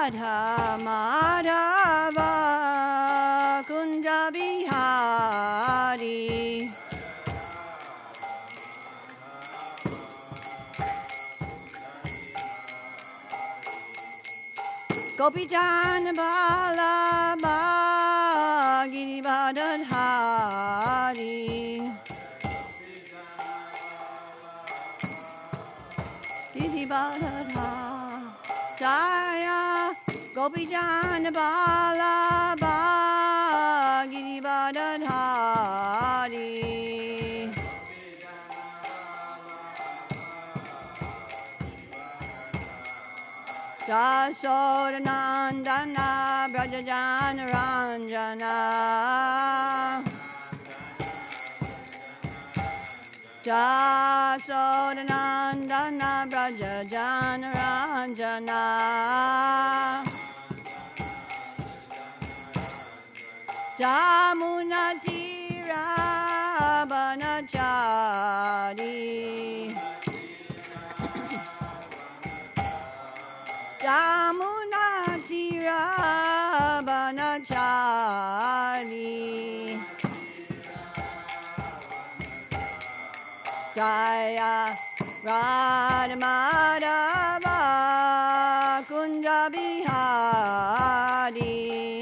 Radha Madhava Kunja Bihari. Gopijan Balaba Girivardhari. Girivardhari. Jaya Gopijan Balaba Girivardhari. Jasodanandana Brajajana Ranjana. Jasodanandana Brajajana Ranjana. Jamuna Tira Banachari. Jamuna Tira Banachari. Jaya Radha Madhava Kunja Bihari.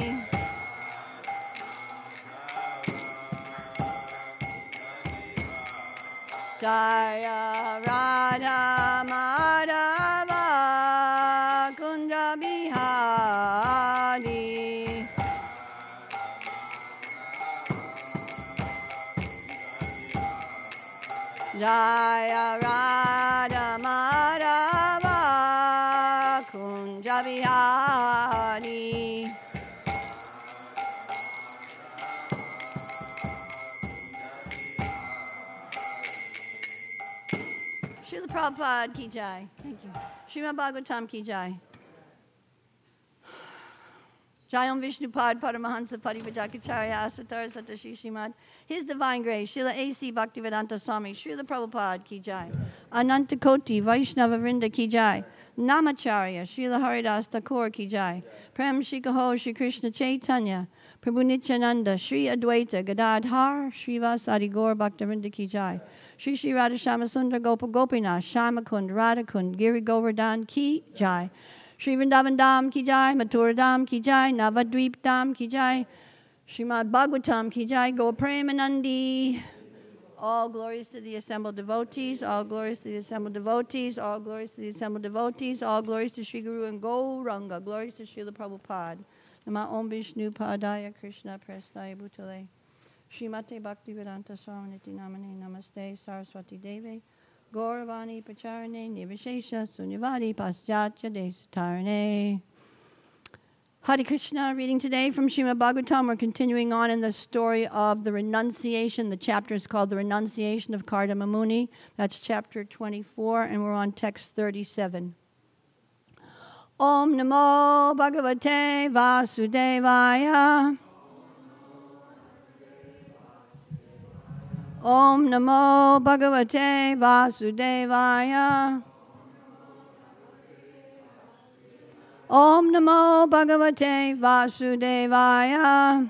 Jaya Radha Madhava Kunja Bihari. Jaya Radha Madhava Kunja Bihari. Srila Prabhupada ki jai. Thank you. Srimad Bhagavatam ki jai. Jayam Vishnupad Paramahansa Parivajakacharya Asatar Satashi Shrimad. His Divine Grace, Srila A.C. Bhaktivedanta Swami, Srila Prabhupada ki jai. Ananta Koti Vaishnava Vrinda ki jai. Namacharya, Srila Haridas Thakur ki jai. Prem Shikaho Shri Krishna Chaitanya. Prabhu Nityananda, Sri Advaita Gadadhar, Srivas Adigor Bhaktivinoda ki jai. Shri Shri Radha Shamasundar Gopa Gopinath, Shamakund, Radhakund, Giri Govardhan ki jai. Shri Vrindavan Dham ki jai, Mathura Dham ki jai, Navadvip Dham ki jai, Srimad Bhagavatam ki jai, Go Premanandi. All glories to the assembled devotees, all glories to the assembled devotees, all glories to the assembled devotees, all glories to Sri Guru and Gauranga, glories to Srila Prabhupada. Nama Om Vishnu Padaya Krishna Prestaya Bhutale. Srimate Bhaktivedanta Swaminiti Namane Namaste Saraswati Deve. Gauravani Pacharane Nivishesha Sunyavadi Paschatya Desatarane. Hare Krishna, reading today from Srimad Bhagavatam. We're continuing on in the story of the renunciation. The chapter is called The Renunciation of Kardama Muni. That's chapter 24, and we're on text 37. Om Namo Bhagavate Vasudevaya. Om Namo Bhagavate Vasudevaya. Om Namo Bhagavate Vasudevaya.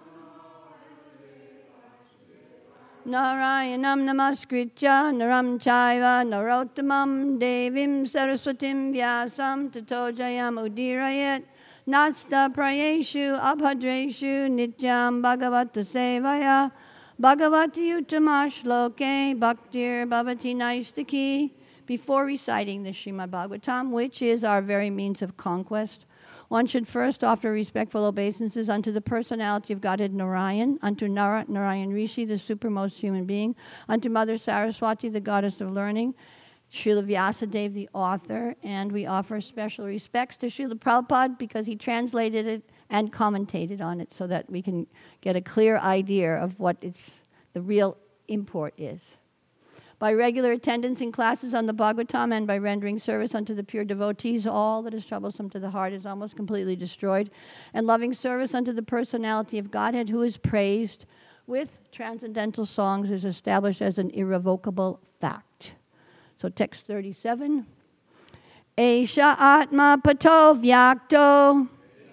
Narayanam Namaskritya Naram Chaiva Narottamam Devim Saraswatim Vyasam Tato Jayam Udirayat Nasta Prayeshu Abhadreshu Nityam Bhagavata Sevaya Bhagavati Uttamashloke Bhaktir Bhavati Naistaki. Before reciting the Srimad Bhagavatam, which is our very means of conquest, one should first offer respectful obeisances unto the personality of Godhead Narayan, unto Narayan Rishi, the supermost human being, unto Mother Saraswati, the goddess of learning, Srila Vyasadeva, the author, and we offer special respects to Srila Prabhupada because he translated it and commentated on it so that we can get a clear idea of what the real import is. By regular attendance in classes on the Bhagavatam and by rendering service unto the pure devotees, all that is troublesome to the heart is almost completely destroyed, and loving service unto the personality of Godhead, who is praised with transcendental songs, is established as an irrevocable fact. So text 37. Esha Atma Pato Vyakto.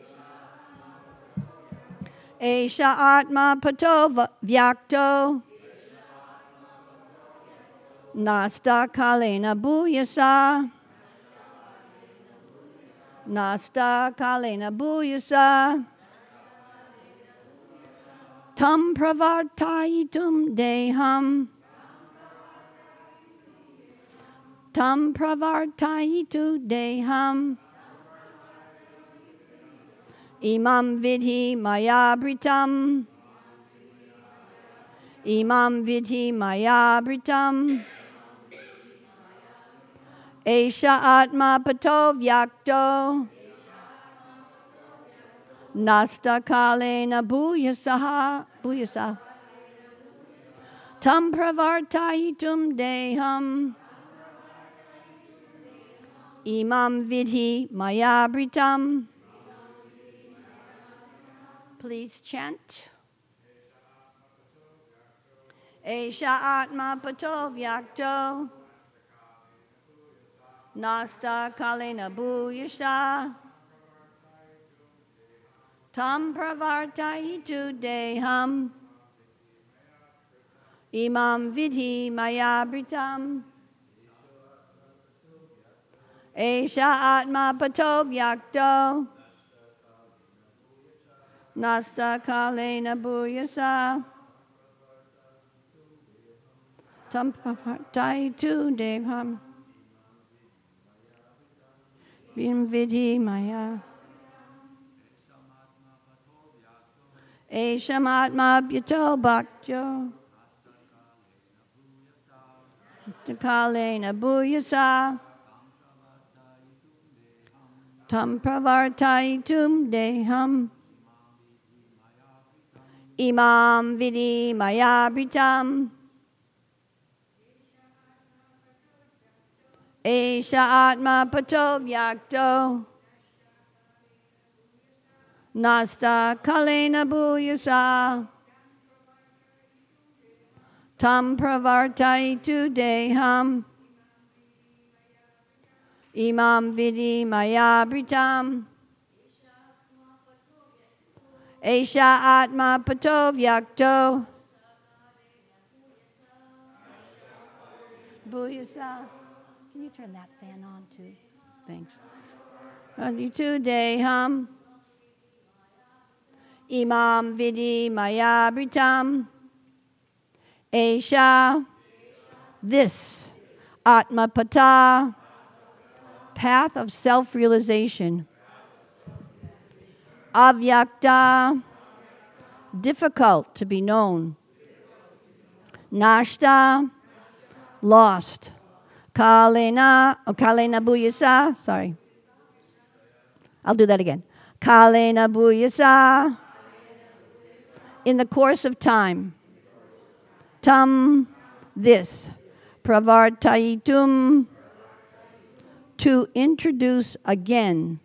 Esha Atma Pato Vyakto. Nasta Kalena Bhuyasa. Nasta Kalena Bhuyasa. Tam Pravartayitum Deham. Tam Pravartayitu Deham. Imam Vidhi Mayabritam. Imam Vidhi Mayabritam. Esha Atma Pato Vyakto. Nasta Kalena Bhuyasaha. Bhuyasa. Tam Pravartayitum Deham. Imam Vidhi Mayabritam. Please chant. Esha Atma Pato Vyakto. Nasta Kalena Bhuyasha. Tam Pravartayitu Deham. Imam Vidhi Mayabritam. Esha Atma Pato Vyakto. Nasta Kalena Bhuyasa. Tam Pravartayitu Deham. Imam Vidhi Maya. Eshamatma Bhyato Bhaktyo. Kalena Bhuyasa. Tam Pravartayitum Deham. Imam Vidhi Mayabritam. Esha Atma Pato Vyakto. Nasta Kalena Bhuyasa. Tam Pravartayitu Deham. Imam Vidhi Mayabritam. Esha Atma Pato Vyakto. Bhuyasa. Can you turn that fan on too? Thanks. Pravartayitu Deham. Imam Vidhi Mayabritam. Esha. This Atmapata. Path of self-realization. Avyakta. Difficult to be known. Nashta. Lost. Kalena Bhuyasa. Sorry. I'll do that again. Kalena Bhuyasa. In the course of time. Tam. This. Pravartayitum. To introduce again.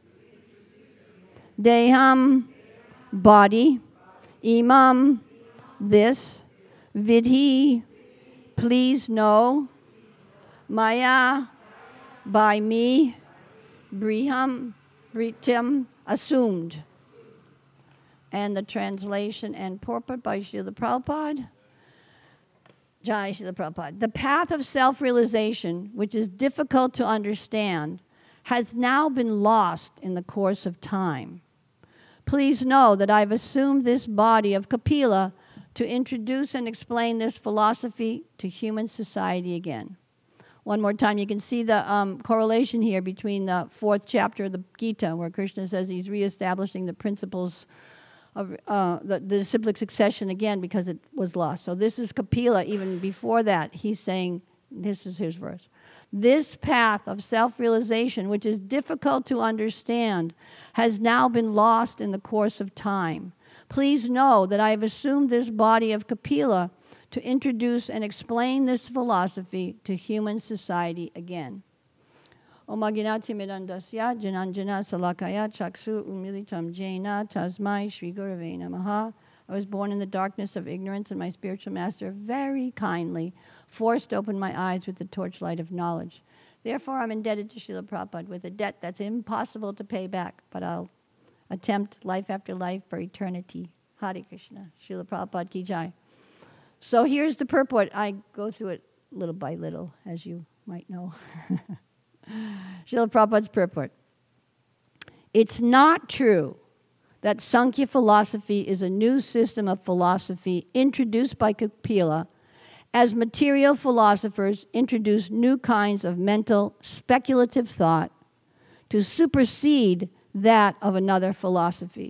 Deham. Body. Imam. This. Vidhi. Please know. Maya. By me. Britam. Assumed. And the translation and purport by Srila Prabhupada. Jai Srila Prabhupada. The path of self-realization, which is difficult to understand, has now been lost in the course of time. Please know that I've assumed this body of Kapila to introduce and explain this philosophy to human society again. One more time, you can see the correlation here between the 4th chapter of the Gita, where Krishna says he's reestablishing the principles of the disciplic succession again because it was lost. So this is Kapila. Even before that, he's saying, this is his verse. This path of self-realization, which is difficult to understand, has now been lost in the course of time. Please know that I have assumed this body of Kapila to introduce and explain this philosophy to human society again. Om Agnati Midandasya Jananjana Salakaya Chaksu Umilitam Jaina Tasmai Shri Gurave Namaha. I was born in the darkness of ignorance, and my spiritual master very kindly forced open my eyes with the torchlight of knowledge. Therefore, I'm indebted to Srila Prabhupada with a debt that's impossible to pay back, but I'll attempt life after life for eternity. Hare Krishna. Srila Prabhupada Ki Jai. So here's the purport. I go through it little by little, as you might know. Srila Prabhupada's purport. It's not true that Sankhya philosophy is a new system of philosophy introduced by Kapila, as material philosophers introduce new kinds of mental speculative thought to supersede that of another philosopher.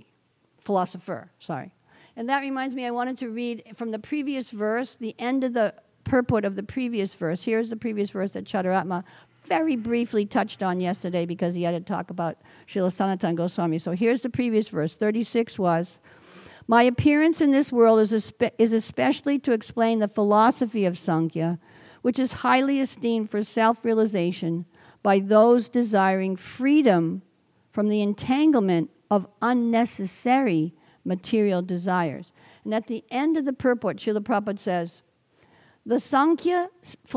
And that reminds me, I wanted to read from the previous verse, the end of the purport of the previous verse. Here's the previous verse that Chadaratma very briefly touched on yesterday because he had to talk about Srila Sanatana Goswami. So here's the previous verse. 36 was, my appearance in this world is especially to explain the philosophy of Sankhya, which is highly esteemed for self-realization by those desiring freedom from the entanglement of unnecessary material desires. And at the end of the purport, Srila Prabhupada says, the Sankhya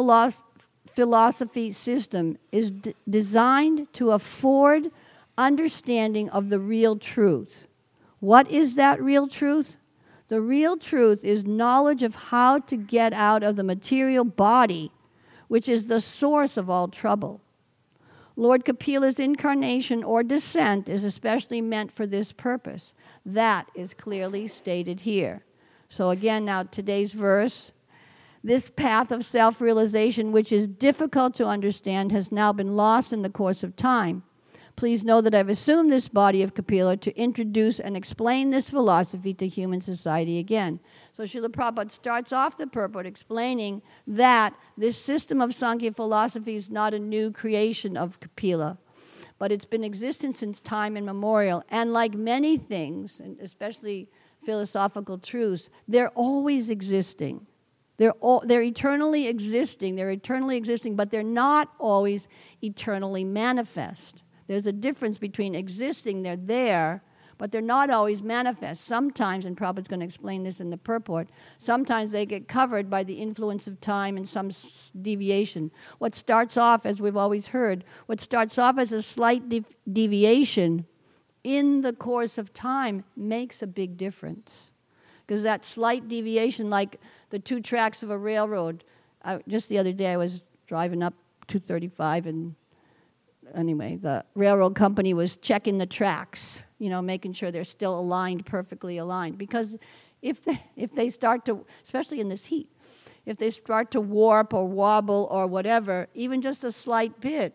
philosophy system is designed to afford understanding of the real truth. What is that real truth? The real truth is knowledge of how to get out of the material body, which is the source of all trouble. Lord Kapila's incarnation or descent is especially meant for this purpose. That is clearly stated here. So again, now today's verse, this path of self-realization, which is difficult to understand, has now been lost in the course of time. Please know that I've assumed this body of Kapila to introduce and explain this philosophy to human society again. So Srila Prabhupada starts off the purport explaining that this system of Sankhya philosophy is not a new creation of Kapila, but it's been existent since time immemorial. And like many things, and especially philosophical truths, they're always existing. They're eternally existing. They're eternally existing, but they're not always eternally manifest. There's a difference between existing, they're there, but they're not always manifest. Sometimes, and Prabhupada's going to explain this in the purport, sometimes they get covered by the influence of time and some deviation. What starts off, as we've always heard, what starts off as a slight deviation in the course of time makes a big difference. Because that slight deviation, like the two tracks of a railroad, just the other day I was driving up 235 and anyway, the railroad company was checking the tracks, making sure they're still aligned, perfectly aligned. Because if they start to, especially in this heat, if they start to warp or wobble or whatever, even just a slight bit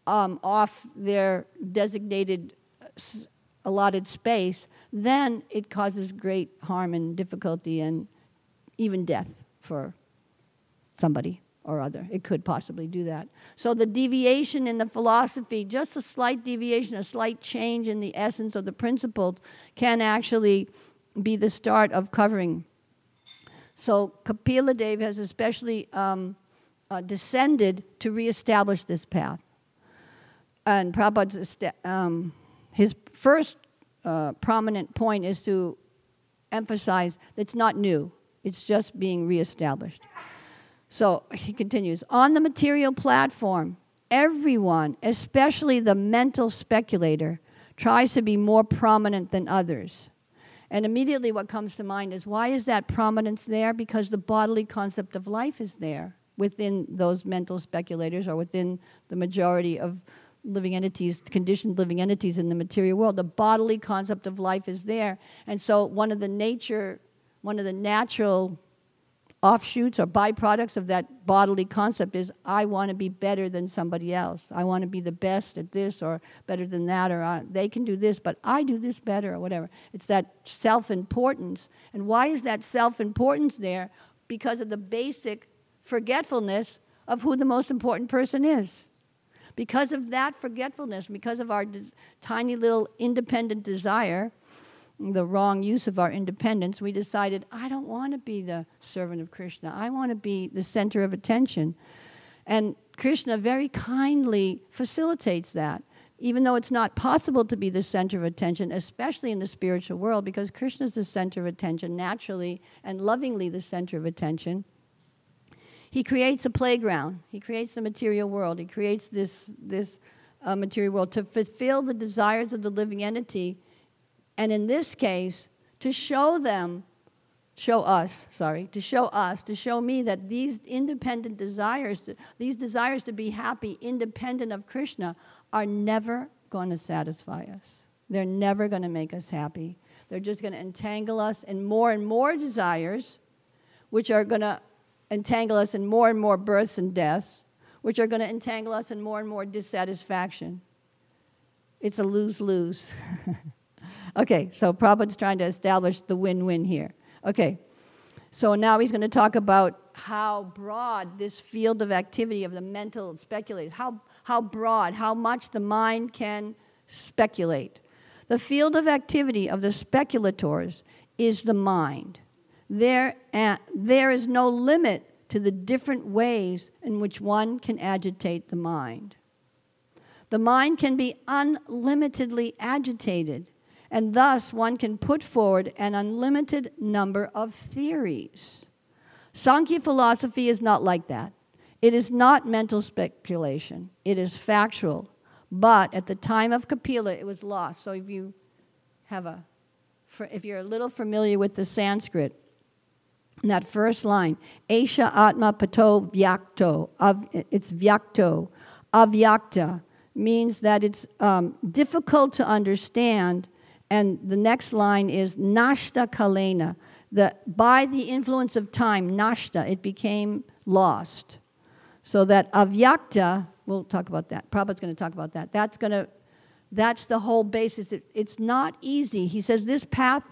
off their designated allotted space, then it causes great harm and difficulty and even death for somebody or other. It could possibly do that. So the deviation in the philosophy, just a slight deviation, a slight change in the essence of the principle can actually be the start of covering. So Kapila Dev has especially descended to reestablish this path. And Prabhupada's, his first prominent point is to emphasize that it's not new. It's just being reestablished. So he continues, on the material platform, everyone, especially the mental speculator, tries to be more prominent than others. And immediately what comes to mind is, why is that prominence there? Because the bodily concept of life is there within those mental speculators or within the majority of living entities, conditioned living entities in the material world. The bodily concept of life is there. And so one of the natural offshoots or byproducts of that bodily concept is, I want to be better than somebody else. I want to be the best at this or better than that, or they can do this, but I do this better, or whatever. It's that self-importance. And why is that self-importance there? Because of the basic forgetfulness of who the most important person is. Because of that forgetfulness, because of our tiny little independent desire, the wrong use of our independence, we decided, I don't want to be the servant of Krishna. I want to be the center of attention. And Krishna very kindly facilitates that, even though it's not possible to be the center of attention, especially in the spiritual world, because Krishna is the center of attention, naturally and lovingly the center of attention. He creates a playground. He creates the material world. He creates this material world to fulfill the desires of the living entity, and in this case, to show me that these independent desires, these desires to be happy independent of Krishna, are never going to satisfy us. They're never going to make us happy. They're just going to entangle us in more and more desires, which are going to entangle us in more and more births and deaths, which are going to entangle us in more and more dissatisfaction. It's a lose-lose. Okay, so Prabhupada's trying to establish the win-win here. Okay, so now he's going to talk about how broad this field of activity of the mental speculators, how broad, how much the mind can speculate. The field of activity of the speculators is the mind. There is no limit to the different ways in which one can agitate the mind. The mind can be unlimitedly agitated, and thus one can put forward an unlimited number of theories. Sankhya philosophy is not like that. It is not mental speculation. It is factual. But at the time of Kapila, it was lost. So if you're a little familiar with the Sanskrit, in that first line, Esha Atma Pato Vyakto, it's Vyakto. Avyakta means that it's difficult to understand, and the next line is Nashta Kalena. By the influence of time, Nashta, it became lost. So that Avyakta, we'll talk about that. Prabhupada's going to talk about that. That's the whole basis. It's not easy. He says this path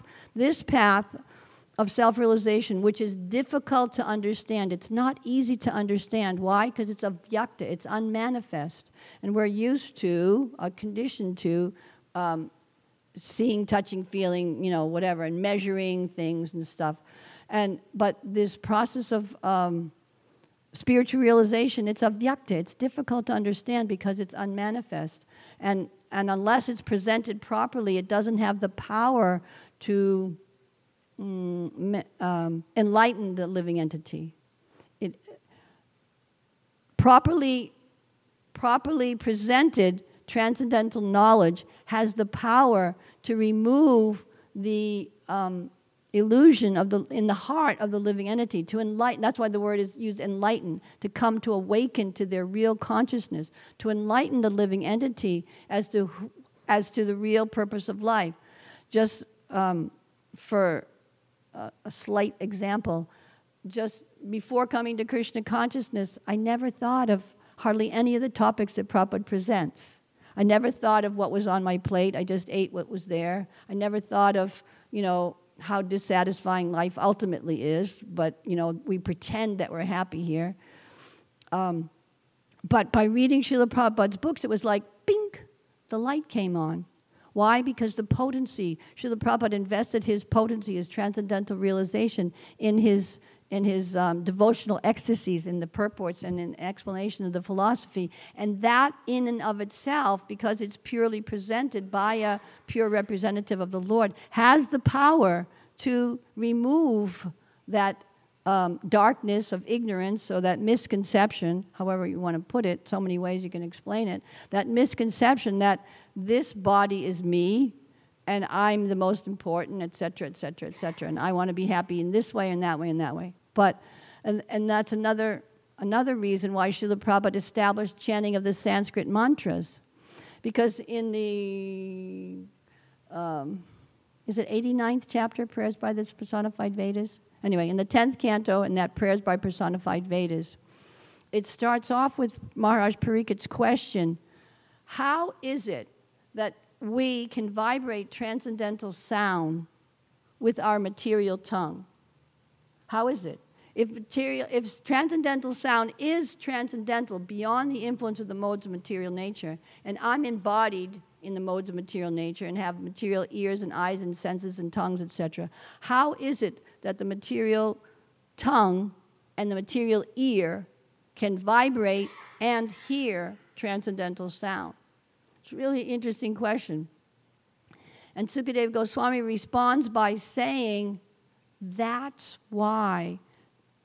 of self-realization, which is difficult to understand. It's not easy to understand. Why? Because it's avyakta, it's unmanifest. And we're used to, conditioned to, seeing, touching, feeling, whatever, and measuring things and stuff. But this process of spiritual realization, it's avyakta. It's difficult to understand because it's unmanifest. And unless it's presented properly, it doesn't have the power to enlighten the living entity. It properly presented transcendental knowledge has the power to remove the illusion in the heart of the living entity, to enlighten. That's why the word is used, enlighten, to come to awaken to their real consciousness, to enlighten the living entity as to the real purpose of life. Just for a slight example, just before coming to Krishna consciousness, I never thought of hardly any of the topics that Prabhupada presents. I never thought of what was on my plate. I just ate what was there. I never thought of, how dissatisfying life ultimately is, but, we pretend that we're happy here. But by reading Srila Prabhupada's books, it was like, bink, the light came on. Why? Because the potency, Srila Prabhupada invested his potency, his transcendental realization in his devotional ecstasies, in the purports and in explanation of the philosophy. And that in and of itself, because it's purely presented by a pure representative of the Lord, has the power to remove that darkness of ignorance, or that misconception, however you want to put it, so many ways you can explain it, that misconception that this body is me, and I'm the most important, etc., etc., etc., and I want to be happy in this way and that way and that way. But, and that's another reason why Srila Prabhupada established chanting of the Sanskrit mantras, because in the, is it 89th chapter, Prayers by the Personified Vedas? Anyway, in the 10th canto, in that Prayers by Personified Vedas, it starts off with Maharaj Parikat's question, how is it that we can vibrate transcendental sound with our material tongue? How is it? If transcendental sound is transcendental beyond the influence of the modes of material nature, and I'm embodied in the modes of material nature and have material ears and eyes and senses and tongues, etc., how is it that the material tongue and the material ear can vibrate and hear transcendental sound? It's a really interesting question. And Sukadeva Goswami responds by saying, that's why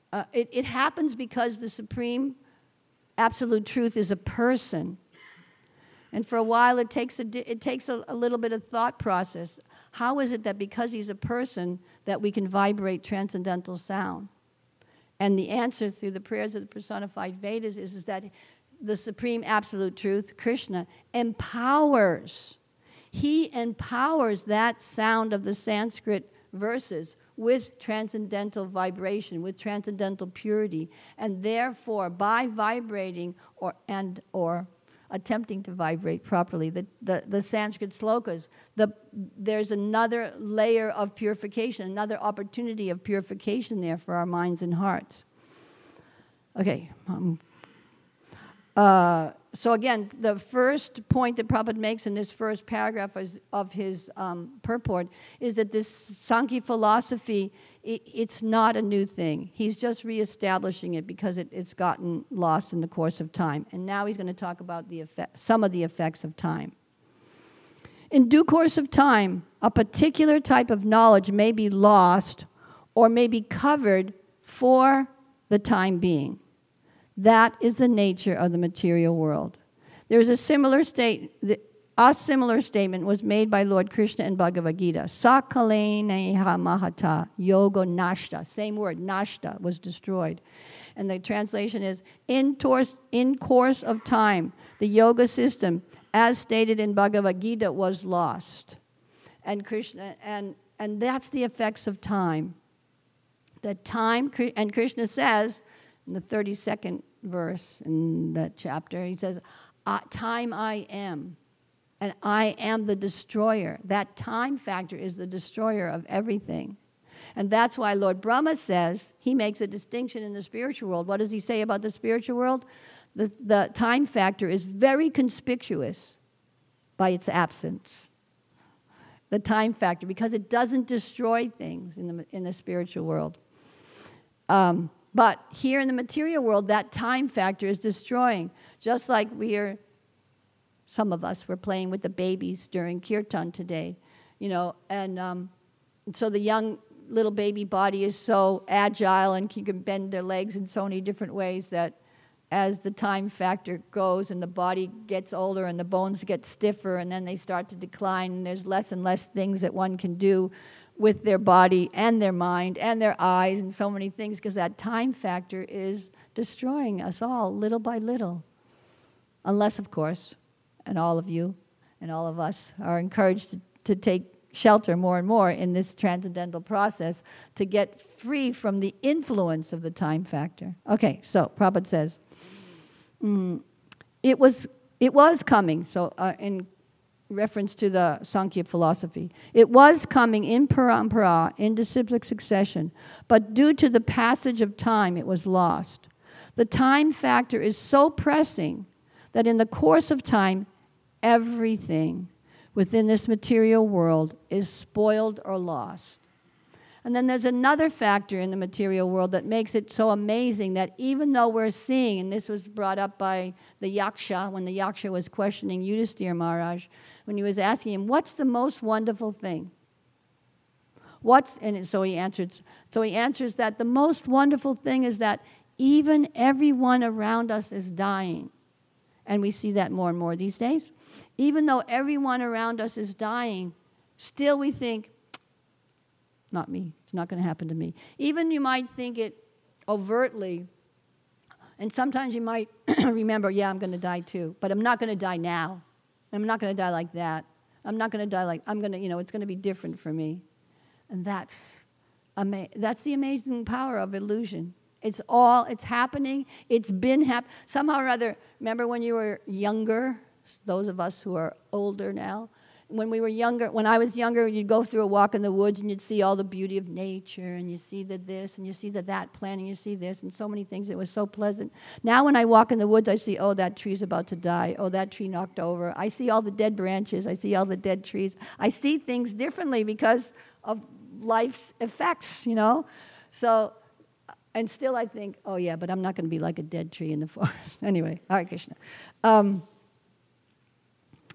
it happens because the Supreme Absolute Truth is a person. And for a while, it takes a little bit of thought process. How is it that because he's a person that we can vibrate transcendental sound? And the answer through the prayers of the personified Vedas is that the Supreme Absolute Truth, Krishna, empowers. He empowers that sound of the Sanskrit verses with transcendental vibration, with transcendental purity. And therefore, by vibrating or attempting to vibrate properly, the Sanskrit slokas, there's another layer of purification, another opportunity of purification there for our minds and hearts. Okay. So again, the first point that Prabhupada makes in this first paragraph of his purport is that this Sankhya philosophy, it's not a new thing. He's just reestablishing it because it's gotten lost in the course of time. And now he's going to talk about some of the effects of time. In due course of time, a particular type of knowledge may be lost or may be covered for the time being. That is the nature of the material world. There is a similar statement was made by Lord Krishna in Bhagavad Gita. Sakaleneha mahata yoga nashta. Same word, nashta, was destroyed. And the translation is, in course of time, the yoga system, as stated in Bhagavad Gita, was lost. And Krishna, and that's the effects of time. That time, and Krishna says, in the 32nd verse in that chapter, he says, time I am, and I am the destroyer. That time factor is the destroyer of everything. And that's why Lord Brahma says, he makes a distinction in the spiritual world. What does he say about the spiritual world? The time factor is very conspicuous by its absence. The time factor, because it doesn't destroy things in the spiritual world. But here in the material world, that time factor is destroying. Just like some of us were playing with the babies during kirtan today, and so the young little baby body is so agile and you can bend their legs in so many different ways that as the time factor goes and the body gets older and the bones get stiffer and then they start to decline and there's less and less things that one can do with their body and their mind and their eyes and so many things, because that time factor is destroying us all little by little. Unless, of course, and all of you and all of us are encouraged to take shelter more and more in this transcendental process to get free from the influence of the time factor. Okay, so Prabhupada says, it was coming, so in reference to the Sankhya philosophy. It was coming in parampara, in disciplic succession, but due to the passage of time, it was lost. The time factor is so pressing that in the course of time, everything within this material world is spoiled or lost. And then there's another factor in the material world that makes it so amazing that even though we're seeing, and this was brought up by the Yaksha, when the Yaksha was questioning Yudhisthira Maharaj, when he was asking him, what's the most wonderful thing? So he answers that the most wonderful thing is that even everyone around us is dying. And we see that more and more these days. Even though everyone around us is dying, still we think, not me, it's not going to happen to me. Even you might think it overtly, and sometimes you might remember, yeah, I'm going to die too, but I'm not going to die now. I'm not going to die like that. I'm not going to die like, it's going to be different for me. And that's the amazing power of illusion. It's happening, it's been happening. Somehow or other, remember when you were younger, those of us who are older now, when I was younger, you'd go through a walk in the woods and you'd see all the beauty of nature and you see this and you see that plant and you see this and so many things. It was so pleasant. Now when I walk in the woods, I see, oh, that tree's about to die. Oh, that tree knocked over. I see all the dead branches. I see all the dead trees. I see things differently because of life's effects, So, and still I think, oh yeah, but I'm not going to be like a dead tree in the forest. Anyway, Hare Krishna.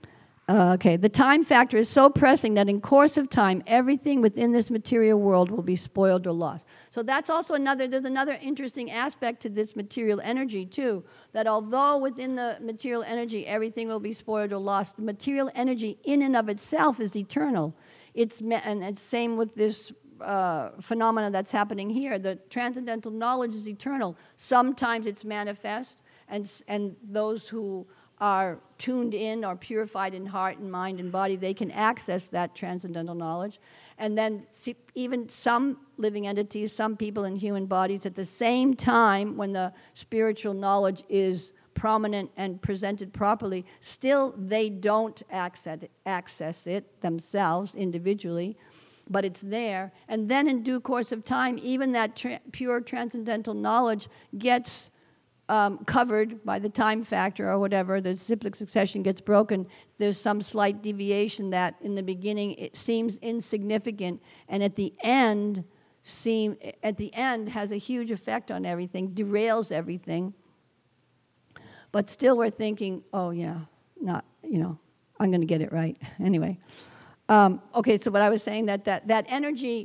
Okay, the time factor is so pressing that in course of time, everything within this material world will be spoiled or lost. So that's also there's another interesting aspect to this material energy too, that although within the material energy everything will be spoiled or lost, the material energy in and of itself is eternal. And it's same with this phenomena that's happening here. The transcendental knowledge is eternal. Sometimes it's manifest, and those who are tuned in or purified in heart and mind and body, they can access that transcendental knowledge. And then even some living entities, some people in human bodies, at the same time, when the spiritual knowledge is prominent and presented properly, still they don't access it themselves individually, but it's there. And then in due course of time, even that pure transcendental knowledge gets covered by the time factor or whatever. The cyclic succession gets broken. There's some slight deviation that in the beginning it seems insignificant, and at the end has a huge effect on everything, derails everything. But still we're thinking, oh yeah, I'm going to get it right. Anyway. Okay, so what I was saying, that energy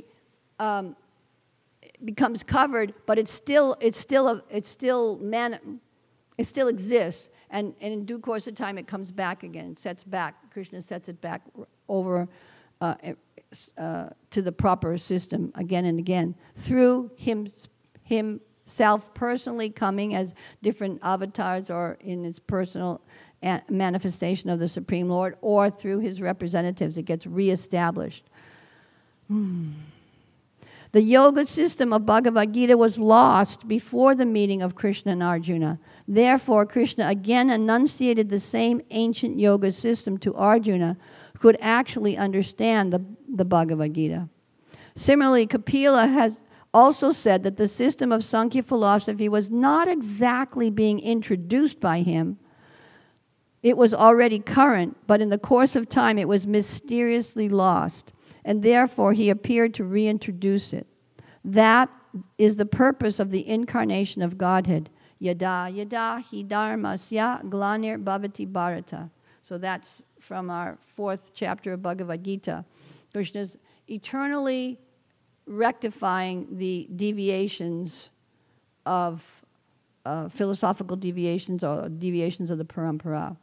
becomes covered, but it still exists, and in due course of time it comes back again, sets back. Krishna sets it back over to the proper system again and again through himself personally coming as different avatars or in his personal manifestation of the Supreme Lord, or through his representatives. It gets reestablished. The yoga system of Bhagavad Gita was lost before the meeting of Krishna and Arjuna. Therefore, Krishna again enunciated the same ancient yoga system to Arjuna, who could actually understand the Bhagavad Gita. Similarly, Kapila has also said that the system of Sankhya philosophy was not exactly being introduced by him. It was already current, but in the course of time it was mysteriously lost, and therefore he appeared to reintroduce it. That is the purpose of the incarnation of Godhead. Yada yada hi dharmasya glanir bhavati bharata. So that's from our 4th chapter of Bhagavad Gita. Krishna's eternally rectifying the deviations of philosophical deviations or deviations of the parampara.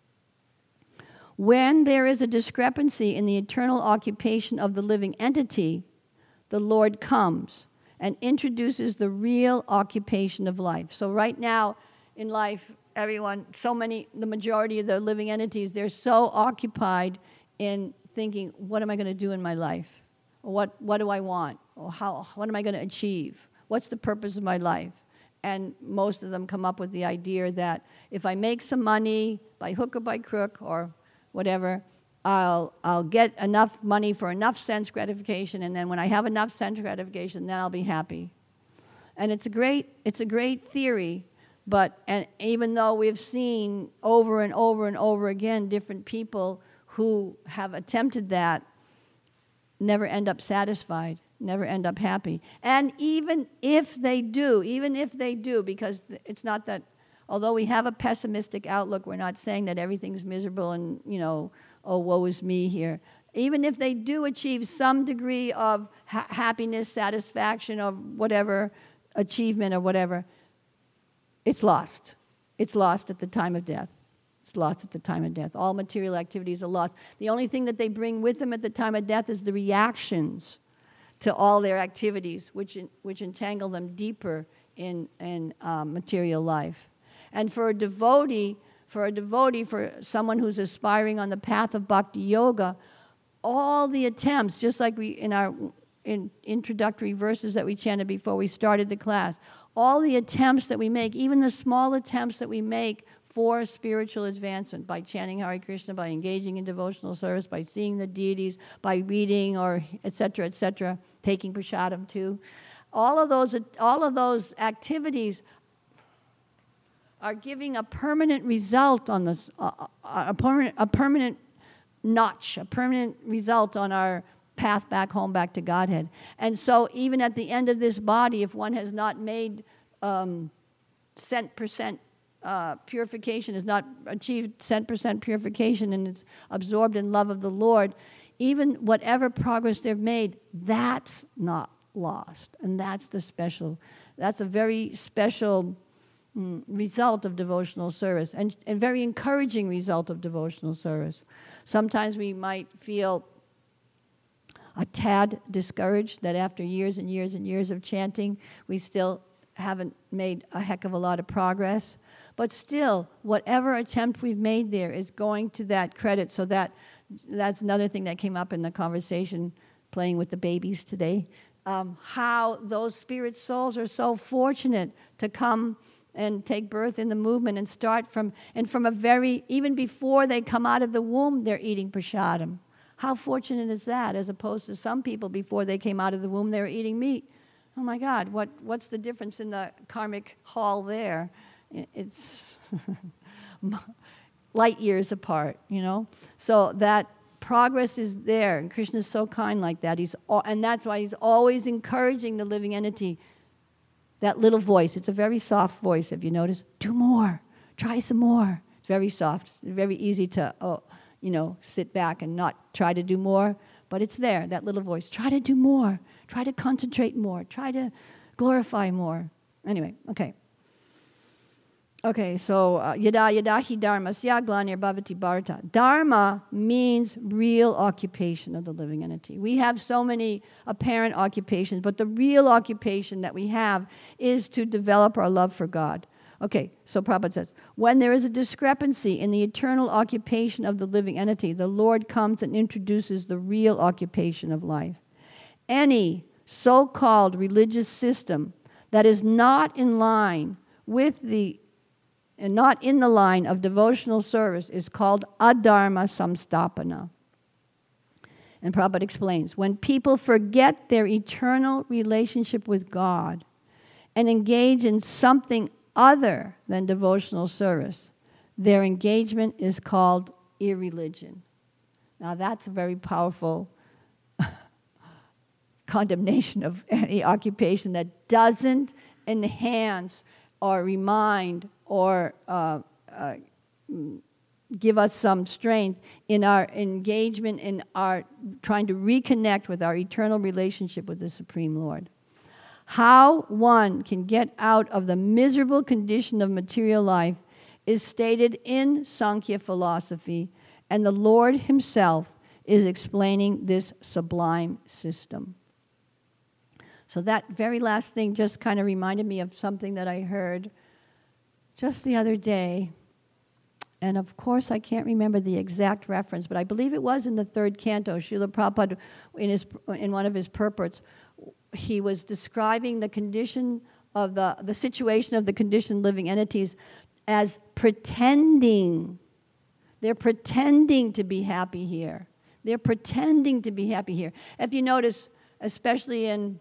When there is a discrepancy in the eternal occupation of the living entity, the Lord comes and introduces the real occupation of life. So right now in life, the majority of the living entities, they're so occupied in thinking, what am I going to do in my life? Or what do I want? Or what am I going to achieve? What's the purpose of my life? And most of them come up with the idea that if I make some money by hook or by crook or whatever, I'll get enough money for enough sense gratification, and then when I have enough sense gratification, then I'll be happy. And it's a great theory, and even though we've seen over and over and over again different people who have attempted that never end up satisfied, never end up happy. And even if they do, because it's not that, although we have a pessimistic outlook, we're not saying that everything's miserable and, oh, woe is me here. Even if they do achieve some degree of happiness, satisfaction, or whatever, achievement or whatever, it's lost. It's lost at the time of death. It's lost at the time of death. All material activities are lost. The only thing that they bring with them at the time of death is the reactions to all their activities, which entangle them deeper in material life. And for a devotee, for someone who's aspiring on the path of bhakti yoga, all the attempts, just like we in our introductory verses that we chanted before we started the class, all the attempts that we make, even the small attempts that we make for spiritual advancement, by chanting Hare Krishna, by engaging in devotional service, by seeing the deities, by reading, or etc., taking prasadam too, all of those activities are giving a permanent result on this, a permanent notch, a permanent result on our path back home, back to Godhead. And so even at the end of this body, if one has not made percent purification, has not achieved 10% purification and it's absorbed in love of the Lord, even whatever progress they've made, that's not lost. And that's a very special result of devotional service and very encouraging result of devotional service. Sometimes we might feel a tad discouraged that after years and years and years of chanting, we still haven't made a heck of a lot of progress. But still, whatever attempt we've made there is going to that credit. So that's another thing that came up in the conversation playing with the babies today. How those spirit souls are so fortunate to come and take birth in the movement and start from even before they come out of the womb, they're eating prasadam. How fortunate is that, as opposed to some people before they came out of the womb, they were eating meat. Oh my God, what's the difference in the karmic hall there? It's light years apart, So that progress is there, and Krishna is so kind like that. And that's why he's always encouraging the living entity. That little voice, it's a very soft voice, have you noticed? Do more, try some more. It's very soft, it's very easy to, sit back and not try to do more, but it's there, that little voice. Try to do more, try to concentrate more, try to glorify more. Anyway, okay. Okay, so yada yada hi dharmasya glanir bhavati bharata. Dharma means real occupation of the living entity. We have so many apparent occupations, but the real occupation that we have is to develop our love for God. Okay, so Prabhupada says, when there is a discrepancy in the eternal occupation of the living entity, the Lord comes and introduces the real occupation of life. Any so-called religious system that is not in line with and not in the line of devotional service is called adharma samstapana. And Prabhupada explains, when people forget their eternal relationship with God and engage in something other than devotional service, their engagement is called irreligion. Now that's a very powerful condemnation of any occupation that doesn't enhance or remind or give us some strength in our engagement, in our trying to reconnect with our eternal relationship with the Supreme Lord. How one can get out of the miserable condition of material life is stated in Sankhya philosophy, and the Lord himself is explaining this sublime system. So that very last thing just kind of reminded me of something that I heard just the other day. And of course, I can't remember the exact reference, but I believe it was in the third canto. Srila Prabhupada, in one of his purports, he was describing the condition of the situation of the conditioned living entities as pretending. They're pretending to be happy here. They're pretending to be happy here. If you notice, especially in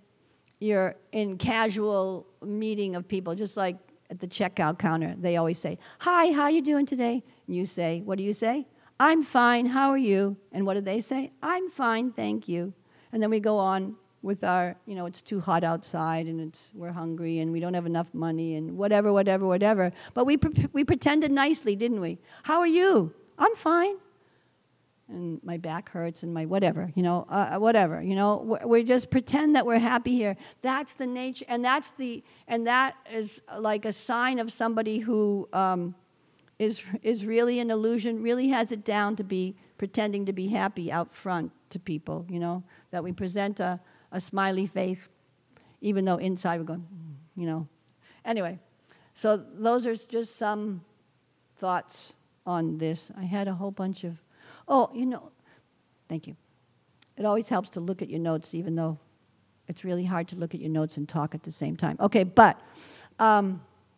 casual meeting of people, just like at the checkout counter, they always say, "Hi, how you doing today?" And you say, what do you say? "I'm fine, how are you?" And what do they say? "I'm fine, thank you." And then we go on with our, it's too hot outside and we're hungry and we don't have enough money and whatever. But we pretended nicely, didn't we? "How are you?" "I'm fine." And my back hurts and my whatever, whatever. We just pretend that we're happy here. That's the nature, and that is like a sign of somebody who is really an illusion, really has it down to be pretending to be happy out front to people, that we present a smiley face, even though inside we're going, Anyway, so those are just some thoughts on this. I had a whole bunch of, thank you. It always helps to look at your notes, even though it's really hard to look at your notes and talk at the same time. Okay, but Srimad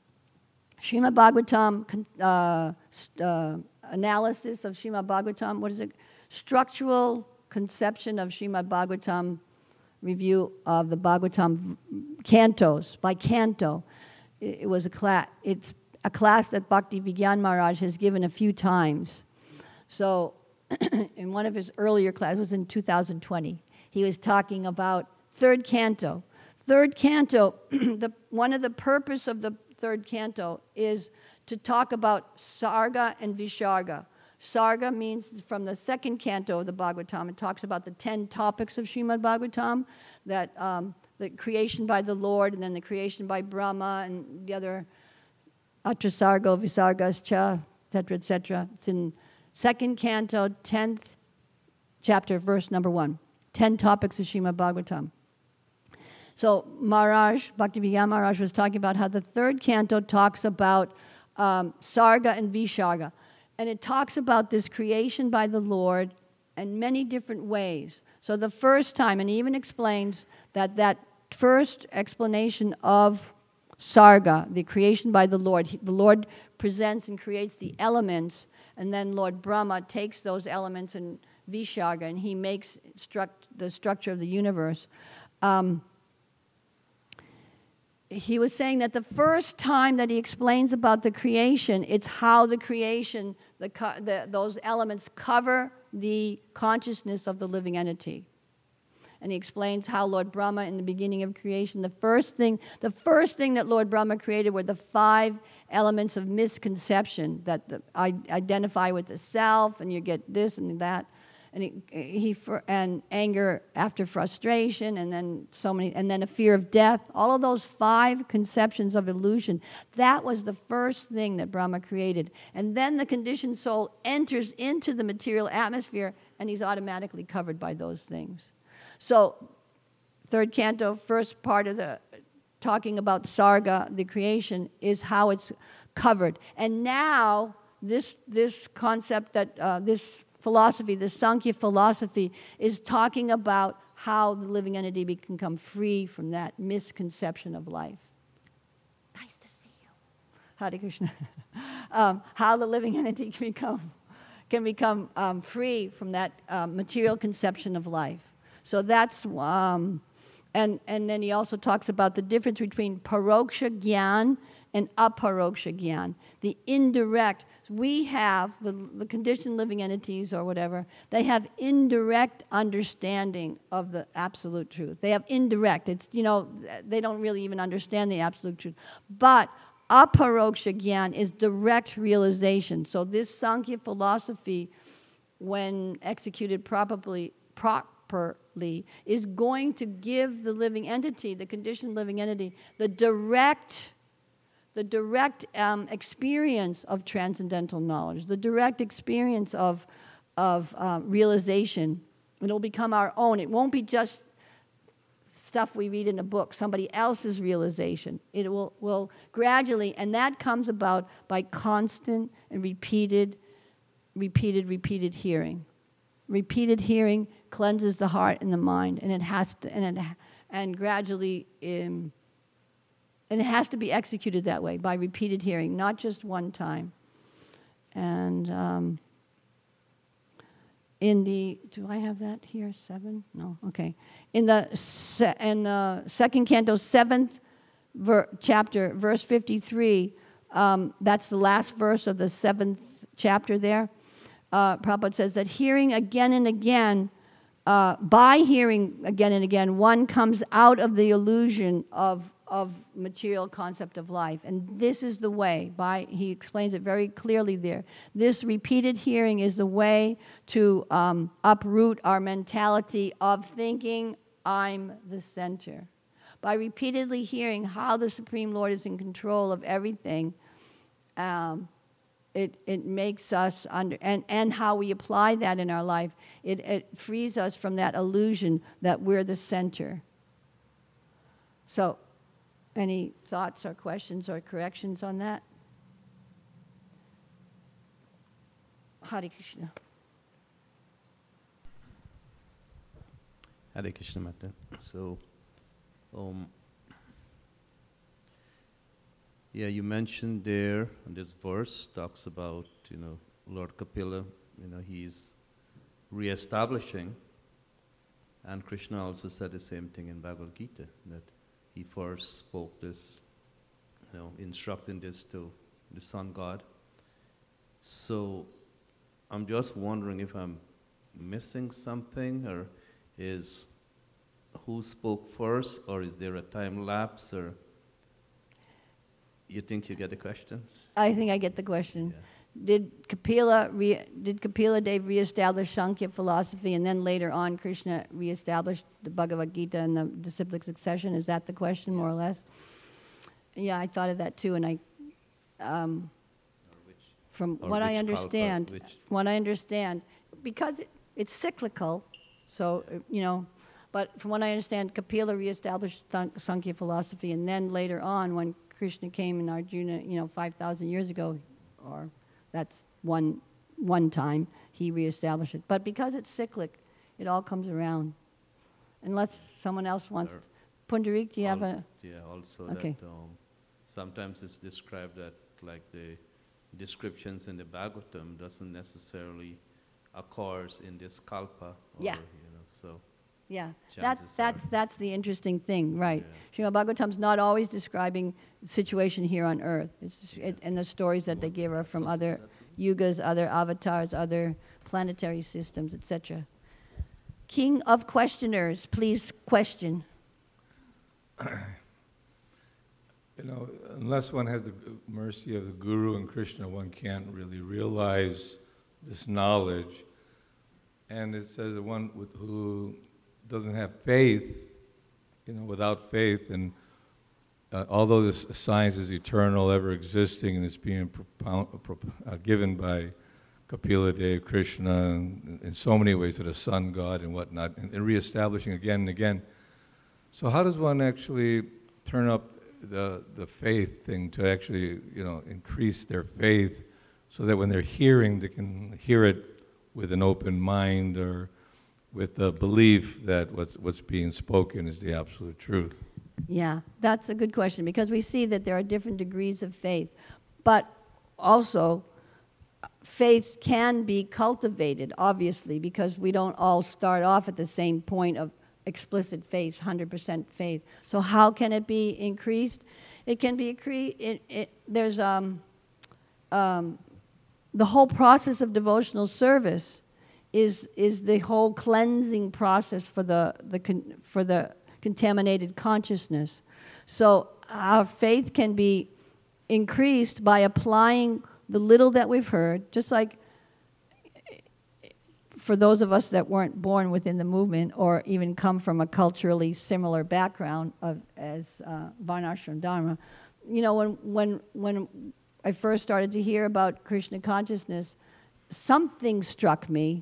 Bhagavatam, analysis of Srimad Bhagavatam, what is it? Structural conception of Srimad Bhagavatam, review of the Bhagavatam cantos, by canto. It was a class. It's a class that Bhakti Vigyan Maharaj has given a few times. So in one of his earlier classes, it was in 2020, he was talking about third canto. Third canto, one of the purpose of the third canto is to talk about Sarga and Visarga. Sarga means from the second canto of the Bhagavatam. It talks about the 10 topics of Srimad Bhagavatam, that the creation by the Lord, and then the creation by Brahma, and the other Atra Sargo, Visargascha, etc., etc. It's in second canto, 10th chapter, verse number 1. 10 topics of Srimad Bhagavatam. So Maharaj, Bhaktivedanta Maharaj was talking about how the third canto talks about Sarga and Visarga. And it talks about this creation by the Lord in many different ways. So the first time, and he even explains that first explanation of Sarga, the creation by the Lord presents and creates the elements, and then Lord Brahma takes those elements and Visarga, and he makes the structure of the universe. He was saying that the first time that he explains about the creation, it's how the creation, those elements cover the consciousness of the living entity. And he explains how Lord Brahma, in the beginning of creation, the first thing that Lord Brahma created were the 5 elements of misconception that identify with the self, and you get this and that. And anger after frustration, and then a fear of death. All of those 5 conceptions of illusion. That was the first thing that Brahma created. And then the conditioned soul enters into the material atmosphere, and he's automatically covered by those things. So, third canto, first part of the talking about Sarga, the creation, is how it's covered. And now this concept that this philosophy, the Sankhya philosophy, is talking about how the living entity can become free from that misconception of life. Nice to see you. Hare Krishna. How the living entity can become free from that material conception of life. So that's, and then he also talks about the difference between paroksha gyan and aparoksha gyan. The indirect, we have, the conditioned living entities or whatever, they have indirect understanding of the absolute truth. They have indirect, they don't really even understand the absolute truth. But aparoksha gyan is direct realization. So this Sankhya philosophy, when executed properly, is going to give the living entity, the conditioned living entity, the direct experience of transcendental knowledge, the direct experience of realization. It'll become our own. It won't be just stuff we read in a book, somebody else's realization. It will gradually, and that comes about by constant and repeated hearing. Repeated hearing cleanses the heart and the mind, and it has to, and gradually, and it has to be executed that way by repeated hearing, not just one time. And do I have that here? 7? No. Okay. In the second canto, 7th chapter, verse 53. That's the last verse of the 7th chapter there. Prabhupada says that hearing again and again, by hearing again and again, one comes out of the illusion of material concept of life. And this is the way, he explains it very clearly there. This repeated hearing is the way to uproot our mentality of thinking, I'm the center. By repeatedly hearing how the Supreme Lord is in control of everything, it makes us and how we apply that in our life, it frees us from that illusion that we're the center. So, any thoughts or questions or corrections on that? Hare Krishna. Hare Krishna, Mata. So, you mentioned there, this verse talks about, Lord Kapila, he's re-establishing, and Krishna also said the same thing in Bhagavad Gita, that he first spoke this, instructing this to the sun god. So I'm just wondering if I'm missing something, or is who spoke first, or is there a time lapse, or? You think you get the question? I think I get the question. Yeah. Did Kapila Dev reestablish Sankhya philosophy, and then later on Krishna reestablished the Bhagavad Gita and the disciplic succession? Is that the question, more or less? Yeah, I thought of that too, and from what I understand, because it's cyclical, so but from what I understand, Kapila reestablished Sankhya philosophy, and then later on, when Krishna came in Arjuna, 5,000 years ago, or that's one time, he reestablished it. But because it's cyclic, it all comes around. Unless someone else wants. Pundarik, do you have a? Yeah, also okay. that sometimes it's described that like the descriptions in the Bhagavatam doesn't necessarily occurs in this kalpa. Yeah. So. Yeah, that's the interesting thing, right? Yeah. Srimad Bhagavatam's not always describing the situation here on earth. And the stories that they give are from other yugas, other avatars, other planetary systems, etc. King of questioners, please question. Unless one has the mercy of the Guru and Krishna, one can't really realize this knowledge. And it says that one who doesn't have faith, without faith, and although this science is eternal, ever existing, and it's being given by Kapila Dev, Krishna, and in so many ways to the sun god and whatnot, and reestablishing again and again. So how does one actually turn up the faith thing to actually, increase their faith so that when they're hearing, they can hear it with an open mind or with the belief that what's being spoken is the absolute truth? Yeah, that's a good question, because we see that there are different degrees of faith. But also, faith can be cultivated, obviously, because we don't all start off at the same point of explicit faith, 100% faith. So how can it be increased? It can be increased. There's the whole process of devotional service is the whole cleansing process for the contaminated consciousness. So our faith can be increased by applying the little that we've heard, just like for those of us that weren't born within the movement or even come from a culturally similar background as Varnashram Dharma. When I first started to hear about Krishna consciousness, something struck me.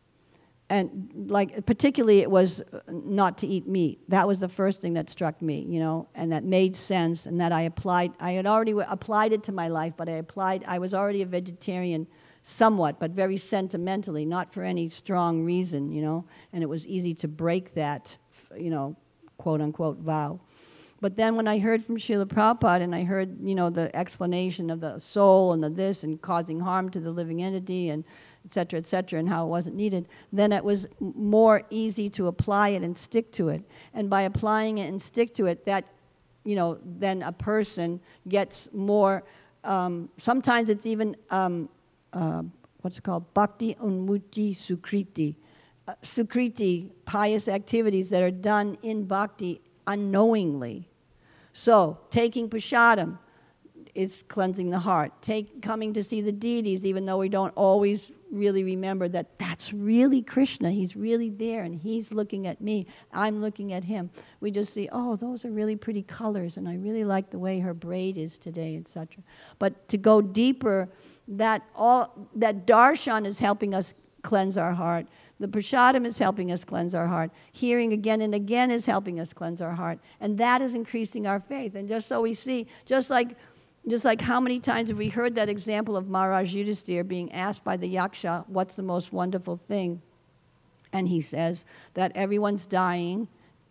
And particularly it was not to eat meat. That was the first thing that struck me, and that made sense, and that I had already applied it to my life, but I was already a vegetarian somewhat, but very sentimentally, not for any strong reason, and it was easy to break that, quote unquote vow. But then when I heard from Srila Prabhupada and I heard, the explanation of the soul and the this and causing harm to the living entity and et cetera, and how it wasn't needed, then it was more easy to apply it and stick to it. And by applying it and stick to it, that, then a person gets more, sometimes it's even, what's it called? Bhakti Unmuti Sukriti. Sukriti, pious activities that are done in bhakti unknowingly. So, taking prasadam is cleansing the heart. Coming to see the deities, even though we don't always really remember that that's really Krishna. He's really there, and he's looking at me. I'm looking at him. We just see, oh, those are really pretty colors, and I really like the way her braid is today, etc. But to go deeper, that darshan is helping us cleanse our heart. The prasadam is helping us cleanse our heart. Hearing again and again is helping us cleanse our heart. And that is increasing our faith. And just so we see, just like how many times have we heard that example of Maharaj Yudhisthira being asked by the Yaksha, what's the most wonderful thing? And he says that everyone's dying,